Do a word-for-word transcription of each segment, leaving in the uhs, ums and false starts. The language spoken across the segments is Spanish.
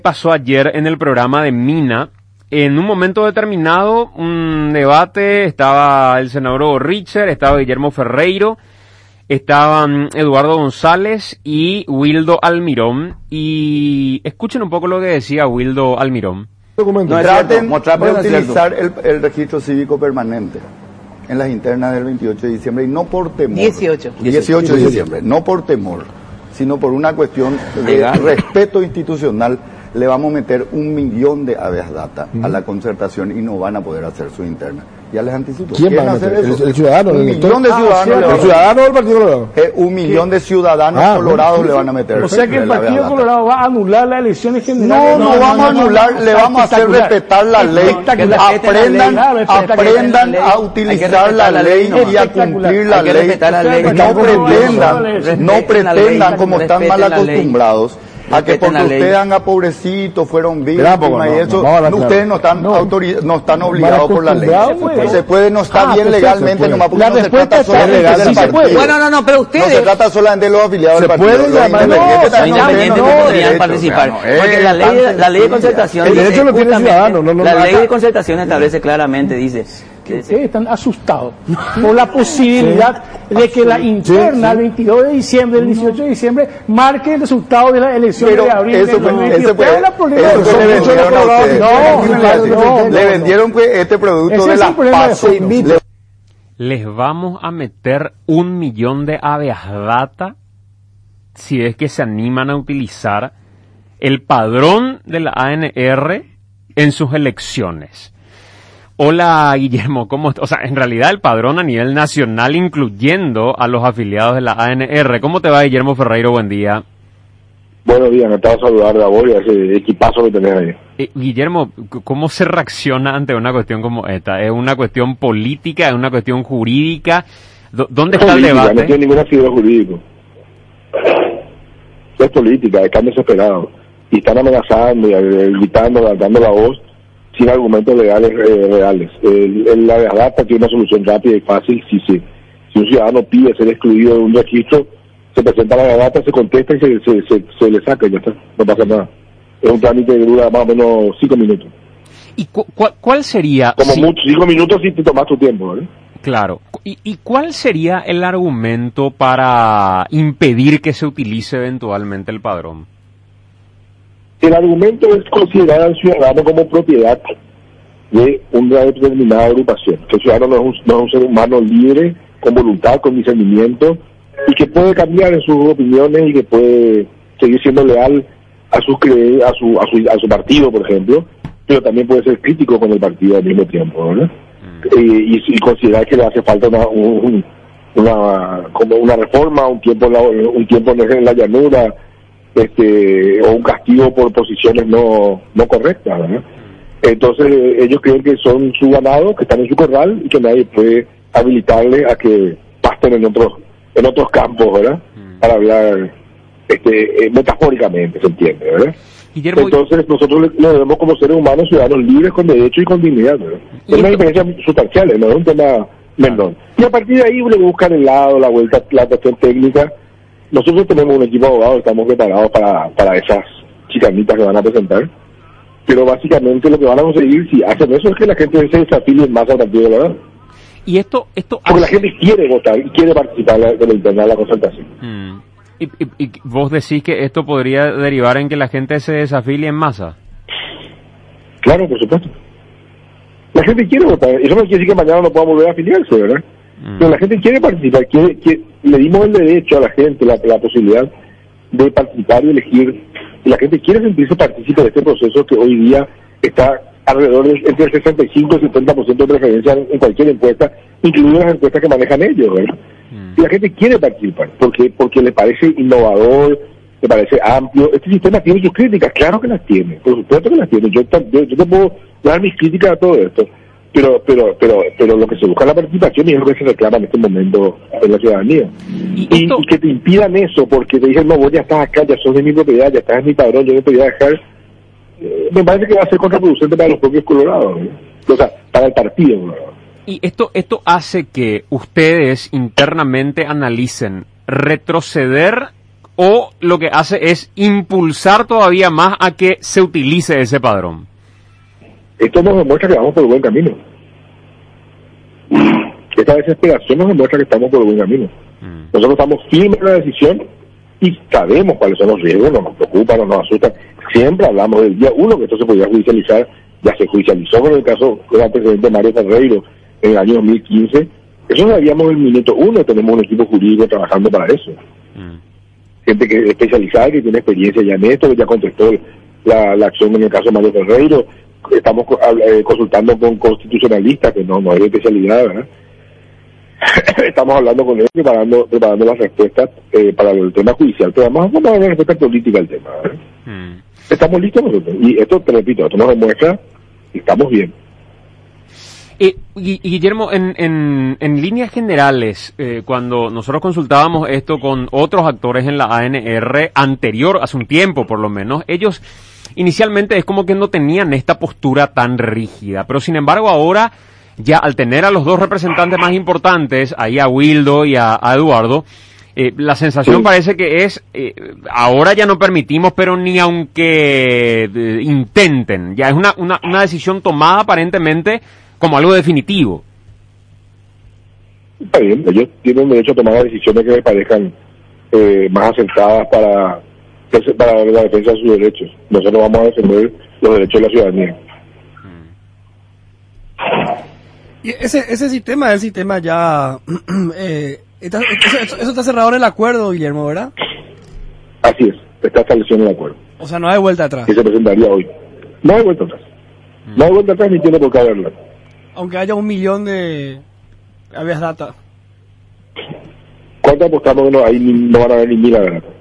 Pasó ayer en el programa de Mina. En un momento determinado, un debate, estaba el senador Richer, estaba Guillermo Ferreiro, estaban Eduardo González y Wildo Almirón. Y escuchen un poco lo que decía Wildo Almirón. No, traten de utilizar el, el registro cívico permanente en las internas del veintiocho de diciembre y no por temor. dieciocho. dieciocho de diciembre, no por temor, sino por una cuestión de respeto institucional. Le vamos a meter un millón de habeas data uh-huh. a la concertación y no van a poder hacer su interna. Ya les anticipo. ¿Quién va a hacer eso? El, el ciudadano. Un el millón de ciudadanos. Ah, ¿El ciudadano del Partido Colorado? Eh, un millón de ciudadanos ah, colorados bueno, le van a meter. O sea que el Partido Colorado va a anular las elecciones No, generales. no, no, no vamos no, a anular, no, le vamos a hacer respetar la ley. Aprendan, aprendan a utilizar la ley y a cumplir la ley. No pretendan, no pretendan como están mal acostumbrados. A que porque ustedes han a pobrecitos, fueron víctimas no, y eso, no, no, ustedes no están no, autoriz- no están obligados por la ley. Pues. Se puede, no está ah, bien pues legalmente, nomás porque no se trata solamente legal, del sí partido. Bueno, no, no, pero ustedes... No se trata solamente de los afiliados del partido. Se puede llamar... Los independientes no podrían participar. Porque la ley, la ley de concertación... El derecho lo tiene el ciudadano. No, no, la ley de concertación establece claramente, dice... que ustedes están asustados por la posibilidad sí. de que la interna sí, sí. el veintidós de diciembre, el dieciocho de diciembre, marque el resultado de la elección pero de abril. Eso fue, eso fue, eso fue le vendieron a ustedes. No, no, le vendieron pues este producto de la paz. Les vamos a meter un millón de habeas data si es que se animan a utilizar el padrón de la A N R en sus elecciones. Hola Guillermo, ¿cómo estás? O sea, en realidad el padrón a nivel nacional, incluyendo a los afiliados de la A N R. ¿Cómo te va, Guillermo Ferreiro? Buen día. Buenos días, me estaba a saludar de a vos y a ese equipazo que tenés ahí. Eh, Guillermo, ¿cómo se reacciona ante una cuestión como esta? ¿Es una cuestión política? ¿Es una cuestión jurídica? D- ¿Dónde es está política, el debate? No tiene ninguna figura jurídica. Es política, están desesperados. Y están amenazando y gritando, dando la voz sin argumentos legales eh, reales. El, el, la data tiene una solución rápida y fácil. Si, si, si un ciudadano pide ser excluido de un registro, se presenta la data, se contesta y se, se, se, se le saca y ya está, no pasa nada. Es un trámite que dura más o menos cinco minutos. ¿Y cu- cu- cuál sería? Como si... mucho, cinco minutos si te tomas tu tiempo, ¿vale? Claro. ¿Y, ¿Y cuál sería el argumento para impedir que se utilice eventualmente el padrón? El argumento es considerar al ciudadano como propiedad de una determinada agrupación. Que el ciudadano no es, un, no es un ser humano libre, con voluntad, con discernimiento, y que puede cambiar en sus opiniones y que puede seguir siendo leal a, sus cre- a, su, a, su, a su partido, por ejemplo, pero también puede ser crítico con el partido al mismo tiempo, ¿verdad? Mm. Y, y, y considerar que le hace falta una, un, una, como una reforma, un tiempo, en la, un tiempo en la llanura, este o un castigo por posiciones no no correctas, ¿verdad? Entonces ellos creen que son su ganado, que están en su corral y que nadie puede habilitarle a que pasten en otros en otros campos, ¿verdad? Mm. Para hablar este eh, metafóricamente, se entiende, ¿verdad? Guillermo, entonces nosotros lo vemos como seres humanos, ciudadanos libres con derecho y con dignidad, ¿verdad? Es una diferencia sustancial, no es un tema menor. Y a partir de ahí le buscan el lado, la vuelta, la cuestión técnica. Nosotros tenemos un equipo de abogados, estamos preparados para, para esas chicanitas que van a presentar, pero básicamente lo que van a conseguir si hacen eso es que la gente se desafilie más al partido de la verdad. Y esto, esto porque hace... la gente quiere votar y quiere participar de la interna de la concertación. Mm. ¿Y, y, y vos decís que esto podría derivar en que la gente se desafilie en masa? Claro, por supuesto. La gente quiere votar, eso no quiere decir que mañana no pueda volver a afiliarse, ¿verdad? Pero la gente quiere participar, quiere, quiere, le dimos el derecho a la gente, la, la posibilidad de participar y elegir, y la gente quiere sentirse partícipe de este proceso que hoy día está alrededor de entre el sesenta y cinco y el setenta por ciento de preferencia en, en cualquier encuesta, incluidas las encuestas que manejan ellos, ¿verdad? Mm. Y la gente quiere participar, porque porque le parece innovador, le parece amplio. Este sistema tiene sus críticas, claro que las tiene, por supuesto que las tiene. Yo, yo, yo te puedo dar mis críticas a todo esto. Pero, pero, pero, pero lo que se busca es la participación y es lo que se reclama en este momento en la ciudadanía. Y, y, y que te impidan eso porque te dicen, no, vos ya estás acá, ya sos de mi propiedad, ya estás en mi padrón, yo no te voy a dejar, eh, me parece que va a ser contraproducente para los propios colorados, ¿no? O sea, para el partido colorado. Y esto, esto hace que ustedes internamente analicen retroceder o lo que hace es impulsar todavía más a que se utilice ese padrón? Esto nos demuestra que vamos por el buen camino. Esta desesperación nos demuestra que estamos por el buen camino. Mm. Nosotros estamos firmes en la decisión y sabemos cuáles son los riesgos, no nos preocupa, no nos asusta. Siempre hablamos del día uno que esto se podía judicializar, ya se judicializó con el caso del presidente Mario Ferreiro en el año dos mil quince. Eso lo sabíamos en el minuto uno, tenemos un equipo jurídico trabajando para eso. Mm. Gente que es especializada, que tiene experiencia ya en esto, que ya contestó la, la acción en el caso de Mario Ferreiro. Estamos eh, consultando con constitucionalistas, que no, no es de especialidad, ¿verdad? Estamos hablando con ellos, preparando, preparando las respuestas eh, para el tema judicial, pero además vamos a dar una respuesta política al tema, ¿verdad? Mm. Estamos listos nosotros, y esto, te repito, esto nos demuestra que estamos bien. Eh, Guillermo, en, en, en líneas generales, eh, cuando nosotros consultábamos esto con otros actores en la A N R anterior, hace un tiempo por lo menos, ellos inicialmente es como que no tenían esta postura tan rígida, pero sin embargo ahora, ya al tener a los dos representantes más importantes, ahí a Wildo y a, a Eduardo, eh, la sensación sí. parece que es, eh, ahora ya no permitimos, pero ni aunque eh, intenten, ya es una, una, una decisión tomada aparentemente como algo definitivo. Está bien, ellos tienen derecho a tomar decisiones que les parezcan eh, más acertadas para, para la defensa de sus derechos. Nosotros vamos a defender los derechos de la ciudadanía. Y ese ese sistema es el sistema ya... eh, está, eso, eso está cerrado en el acuerdo, Guillermo, ¿verdad? Así es, está establecido en el acuerdo. O sea, no hay vuelta atrás. Que se presentaría hoy. No hay vuelta atrás. Mm. No hay vuelta atrás ni tiene por qué haberla. Aunque haya un millón de habeas data. ¿Cuánto apostamos que no, ahí no van a haber ni mil habeas data?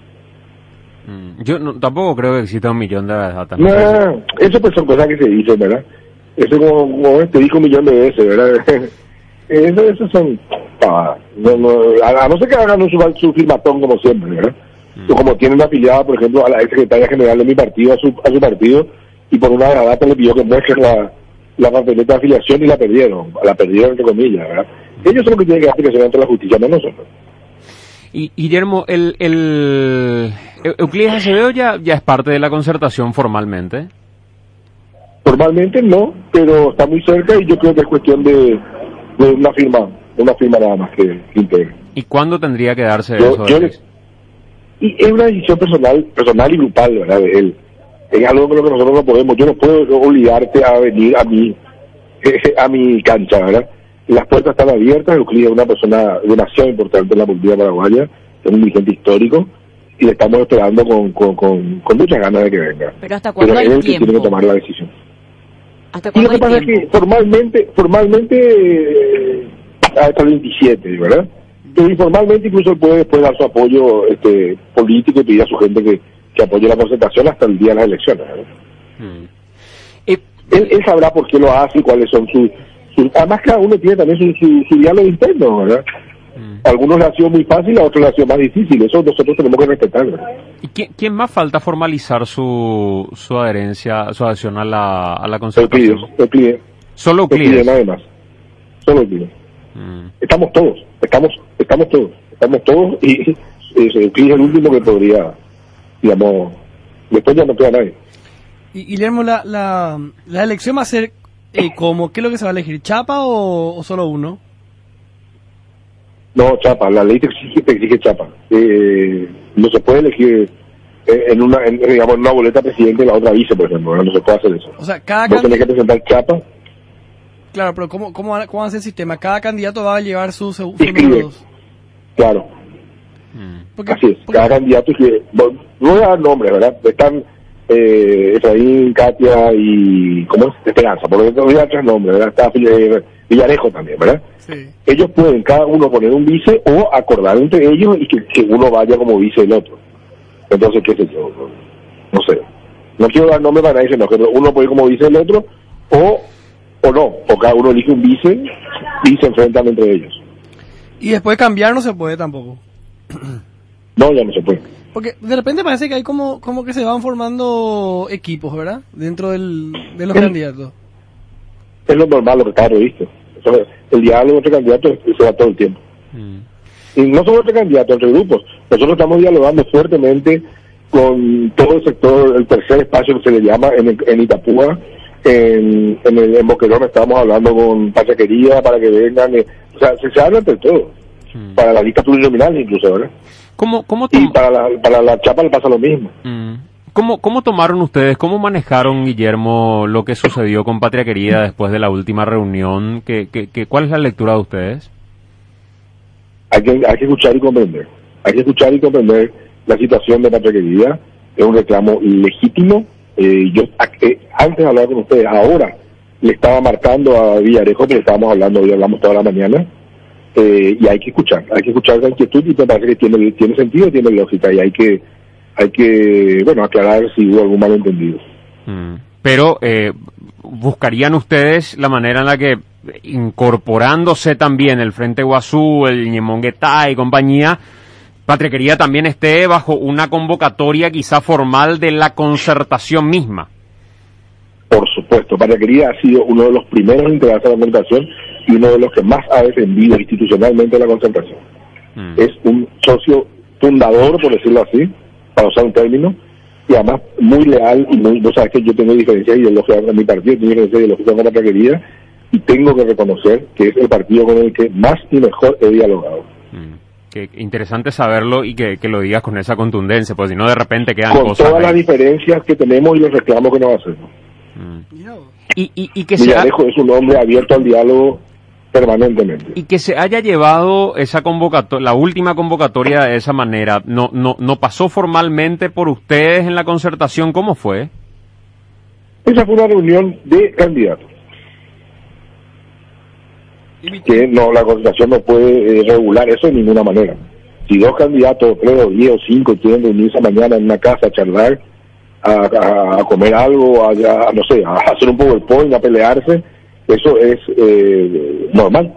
Mm. Yo no, tampoco creo que exista un millón de habeas data. No, no, eso pues son cosas que se dicen, ¿verdad? Eso como, como te dijo un millón de veces, ¿verdad? eso, eso son pavadas. No, no, a, a no ser que hagan su, su firmatón como siempre, ¿verdad? Mm. O como tienen afiliada, por ejemplo, a la ex secretaria general de mi partido, a su, a su partido, y por una data le pidió que muestren la, la papeleta de afiliación y la perdieron, la perdieron entre comillas, ¿verdad? Ellos son los que tienen que dar explicación ante la justicia, no nosotros. Y Guillermo, el, el Euclides Acevedo ya, ya es parte de la concertación formalmente. Formalmente no, pero está muy cerca y yo creo que es cuestión de, de una firma, de una firma nada más que, que integre. ¿Y cuándo tendría que darse yo, eso? Yo le, y es una decisión personal, personal y grupal, ¿verdad? De él. Es algo con lo que nosotros no podemos. Yo no puedo obligarte a venir a mi a mi cancha, ¿verdad? Las puertas están abiertas. Euclides es una persona demasiado importante en la política paraguaya, es un dirigente histórico y le estamos esperando con, con, con, con muchas ganas de que venga. Pero hasta cuándo Pero hay es él tiempo. que tiene que tomar la decisión. ¿Hasta Y lo cuándo que hay pasa tiempo? es que formalmente, formalmente eh, hasta el veintisiete, ¿verdad? Pero informalmente incluso él puede después dar su apoyo este, político y pedir a su gente que, que apoye la concentración hasta el día de las elecciones, ¿verdad? Hmm. Eh, él, él sabrá por qué lo hace y cuáles son sus... Su, además cada uno tiene también su, su, su diálogo interno, ¿verdad? Hmm. A algunos le ha sido muy fácil, a otros le ha sido más difícil. Eso nosotros tenemos que respetar, ¿verdad? ¿Y quién, quién más falta formalizar su, su adherencia, su adhesión a la, a la concertación? Euclides, Euclides. Solo Euclides. Nada más. Solo Euclides. Hmm. Estamos todos, estamos estamos todos, estamos todos y Euclides es el último que podría, digamos, después ya no queda nadie. Y Guillermo, la, la, la elección va a ser eh, como, ¿qué es lo que se va a elegir? ¿Chapa o, o solo uno? No, chapa, la ley te exige, te exige chapa. Eh, no se puede elegir eh, en una, en, digamos, en una boleta presidente y la otra vice, por ejemplo, ¿no? No se puede hacer eso. O sea, cada Vos tenés que presentar chapa. Claro, pero ¿cómo, cómo, va, ¿cómo va a ser el sistema? Cada candidato va a llevar sus su número dos. Claro. Porque, Así es, porque... cada candidato escribe. No voy a dar nombres, ¿verdad? Están eh, Efraín, Katia y... ¿Cómo es? Esperanza, por lo tanto voy a dar tres nombres, ¿verdad? Está eh, Villarejo también, ¿verdad? Sí. Ellos pueden cada uno poner un vice o acordar entre ellos y que, que uno vaya como vice del otro. Entonces, ¿qué sé yo? No sé. No quiero dar nombre para nadie, sino que uno puede ir como vice del otro o... o no, o cada uno elige un vice y se enfrentan entre ellos. Y después cambiar no se puede tampoco. No, ya no se puede. Porque de repente parece que hay como como que se van formando equipos, ¿verdad? Dentro del, de los es, candidatos. Es lo normal, lo que está previsto. El diálogo entre candidatos se da todo el tiempo. Mm. Y no solo entre candidatos, entre grupos. Nosotros estamos dialogando fuertemente con todo el sector, el tercer espacio que se le llama en, el, en Itapúa, en, en, el, en Boquerón estamos hablando con Pachaquería para que vengan, eh, o sea, se, se habla entre todos, mm. para la lista plurinominal incluso, ¿verdad? ¿Cómo, cómo y para la, para la chapa le pasa lo mismo. Mm. ¿Cómo, ¿Cómo tomaron ustedes, cómo manejaron, Guillermo, lo que sucedió con Patria Querida después de la última reunión? ¿Qué, qué, qué, ¿Cuál es la lectura de ustedes? Hay que, hay que escuchar y comprender. Hay que escuchar y comprender la situación de Patria Querida. Es un reclamo legítimo. Eh, yo eh, antes de hablar con ustedes, ahora le estaba marcando a Villarejo, porque estábamos hablando, hoy hablamos toda la mañana, eh, y hay que escuchar, hay que escuchar esa inquietud, y me parece que tiene, tiene sentido, tiene lógica, y hay que, hay que, bueno, aclarar si hubo algún malentendido. Mm. Pero, eh, ¿buscarían ustedes la manera en la que, incorporándose también el Frente Guazú, el Ñemonguetá y compañía, Patria Querida también esté bajo una convocatoria quizá formal de la concertación misma? Por supuesto, Patria Querida ha sido uno de los primeros en integrarse a la concertación y uno de los que más ha defendido institucionalmente la concertación. Mm. Es un socio fundador, por decirlo así, para usar un término, y además muy leal, y muy, vos sabes que yo tengo diferencias ideológicas en mi partido, tengo diferencias ideológicas con Patria Querida, y tengo que reconocer que es el partido con el que más y mejor he dialogado. Mm. Qué interesante saberlo y que, que lo digas con esa contundencia, pues si no de repente quedan con cosas... Con todas ahí. Las diferencias que tenemos y los reclamos que nos hacemos. Mm. Y, y, y que Villarejo se ha... es un hombre abierto al diálogo permanentemente. Y que se haya llevado esa convocatoria, la última convocatoria de esa manera, no, no, no pasó formalmente por ustedes en la concertación, ¿cómo fue? Esa fue una reunión de candidatos. Que no, la concertación no puede eh, regular eso de ninguna manera. Si dos candidatos, tres o diez o cinco quieren reunirse mañana en una casa a charlar, a, a, a comer algo, a, a, no sé, a hacer un PowerPoint, a pelearse, eso es eh, normal.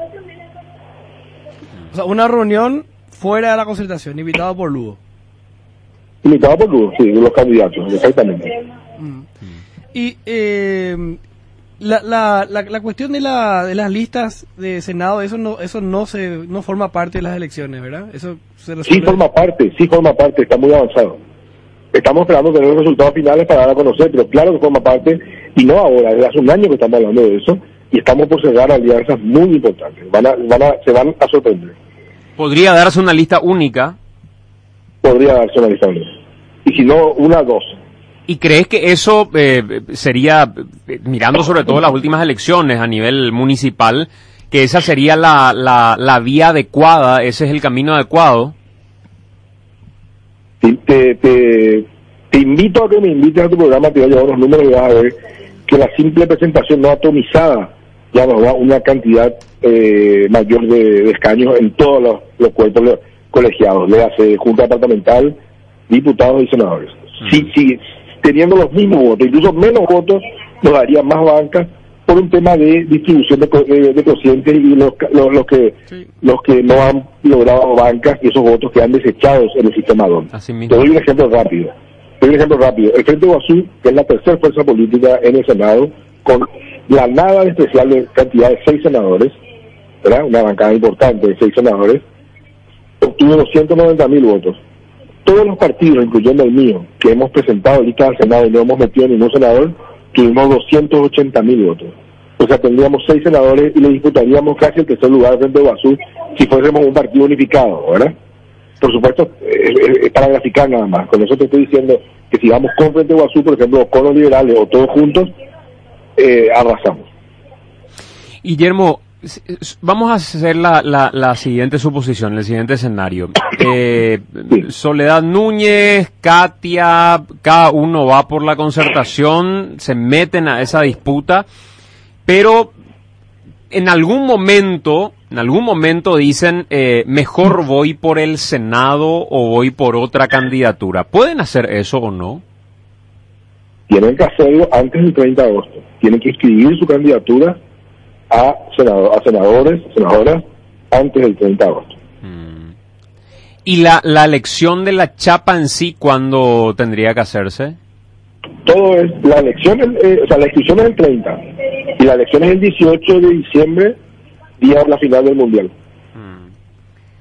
O sea, una reunión fuera de la concertación, invitado por Lugo. Invitado por Lugo, sí, los candidatos, exactamente. Mm. Y eh, la, la, la, la cuestión de, la, de las listas de Senado, eso no eso no se no forma parte de las elecciones, ¿verdad? Eso se resuelve... Sí forma parte, sí forma parte, está muy avanzado. Estamos esperando tener los resultados finales para dar a conocer, pero claro que forma parte, y no ahora, desde hace un año que estamos hablando de eso, y estamos por cerrar alianzas muy importantes. Van a, van a, se van a sorprender. ¿Podría darse una lista única? Podría darse una lista única. Y si no, una, dos. ¿Y crees que eso eh, sería, eh, mirando sobre todo las últimas elecciones a nivel municipal, que esa sería la, la, la vía adecuada, ese es el camino adecuado? Te, te, te, te invito a que me invites a tu programa, te voy a llevar los números y vas a ver que la simple presentación no atomizada ya nos da una cantidad eh, mayor de, de escaños en todos los, los cuerpos colegiados, le hace Junta Departamental, diputados y senadores. Mm. Si, si teniendo los mismos votos, incluso menos votos, nos daría más bancas por un tema de distribución de, de, de cocientes y los, los, los que sí. los que no han logrado bancas y esos votos que han desechados en el sistema D O N. Te doy un ejemplo rápido. Te doy un ejemplo rápido. El Frente Guazú, que es la tercera fuerza política en el Senado, con la nada especial de cantidad de seis senadores, ¿verdad? Una bancada importante de seis senadores, obtuvo doscientos noventa mil votos. Todos los partidos, incluyendo el mío, que hemos presentado listas al Senado y no hemos metido ningún senador, tuvimos doscientos ochenta mil votos. O sea, tendríamos seis senadores y le disputaríamos casi el tercer lugar frente a Guazú si fuésemos un partido unificado, ¿verdad? Por supuesto, es, es para graficar nada más. Con eso te estoy diciendo que si vamos con frente a Guazú, por ejemplo, con los liberales o todos juntos, eh, arrasamos. Guillermo, vamos a hacer la, la, la siguiente suposición, el siguiente escenario. Eh, sí. Soledad Núñez, Katia, cada uno va por la concertación, se meten a esa disputa, pero en algún momento, en algún momento dicen, eh, mejor voy por el Senado o voy por otra candidatura. ¿Pueden hacer eso o no? Tienen que hacerlo antes del treinta de agosto. Tienen que inscribir su candidatura a, senador, a senadores, senadoras, antes del treinta de agosto. Mm. ¿Y la, la elección de la chapa en sí, cuándo tendría que hacerse? Todo es, la elección, eh, o sea, la inscripción es el treinta, y la elección es el dieciocho de diciembre, día de la final del Mundial. Mm.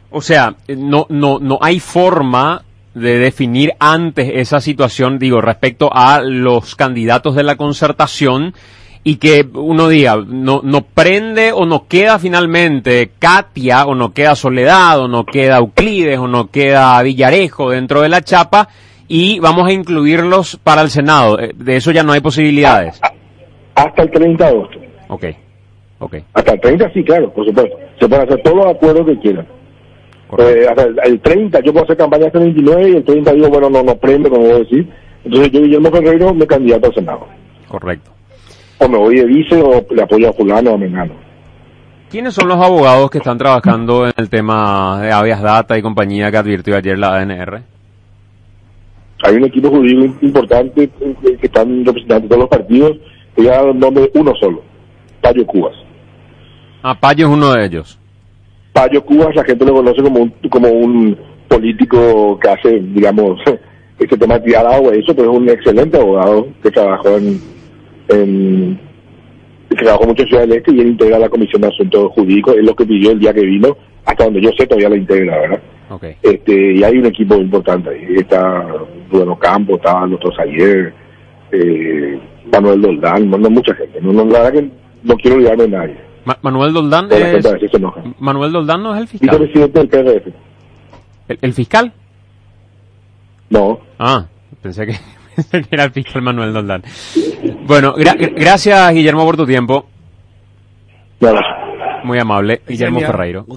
O sea, no, no, no hay forma de definir antes esa situación, digo, respecto a los candidatos de la concertación, y que uno diga, no, no prende o no queda finalmente Katia, o no queda Soledad, o no queda Euclides, o no queda Villarejo dentro de la chapa, y vamos a incluirlos para el Senado. De eso ya no hay posibilidades. Hasta el treinta de agosto. Ok, ok. Hasta el treinta sí, claro, por supuesto. Se pueden hacer todos los acuerdos que quieran. Eh, hasta el, el treinta, yo puedo hacer campaña hasta el veintinueve, y el treinta digo, bueno, no, no prende, como voy a decir. Entonces yo, Guillermo Ferreiro, me candidato al Senado. Correcto. O me voy de vice, o le apoyo a fulano o a mengano. ¿Quiénes son los abogados que están trabajando en el tema de habeas data y compañía que advirtió ayer la A N R? Hay un equipo jurídico importante que están representando todos los partidos, que ya el nombre de uno solo, Payo Cubas. Ah, Payo es uno de ellos. Payo Cubas, la gente lo conoce como un, como un político que hace, digamos, este tema de tirar agua y eso, pero es un excelente abogado que trabajó en, en que trabajó mucho en Ciudad del Este, y él integra la Comisión de Asuntos Jurídicos. Es lo que pidió el día que vino, hasta donde yo sé todavía la integra, ¿verdad? Okay. Este, y hay un equipo importante ahí. Está Rubén Ocampo, está el doctor Sayer, eh, Manuel Doldán, no, no mucha gente. No, no, la verdad que no quiero olvidarme de nadie. Ma Manuel Doldán Por es... a veces se enoja. Manuel Doldán no es el fiscal. Vicepresidente del P R F. ¿El, el fiscal? No. Ah, pensé que, pensé que era el fiscal Manuel Doldán. Bueno, gra gracias, Guillermo, por tu tiempo. Gracias. Muy amable. Guillermo Ferreiro.